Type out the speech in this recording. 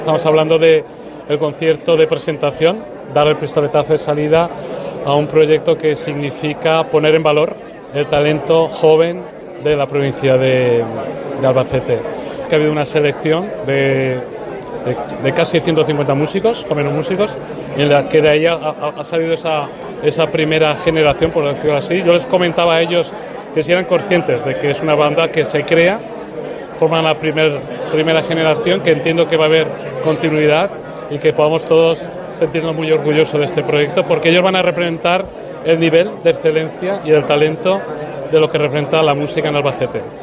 Estamos hablando del concierto de presentación, dar el pistoletazo de salida a un proyecto que significa poner en valor el talento joven de la provincia de Albacete. Que ha habido una selección de casi 150 músicos, jóvenes músicos, y en la que de ahí ha salido esa primera generación, por decirlo así. Yo les comentaba a ellos que si eran conscientes de que es una banda que se crea, forman la primera generación, que entiendo que va a haber continuidad y que podamos todos sentirnos muy orgullosos de este proyecto, porque ellos van a representar el nivel de excelencia y el talento de lo que representa la música en Albacete.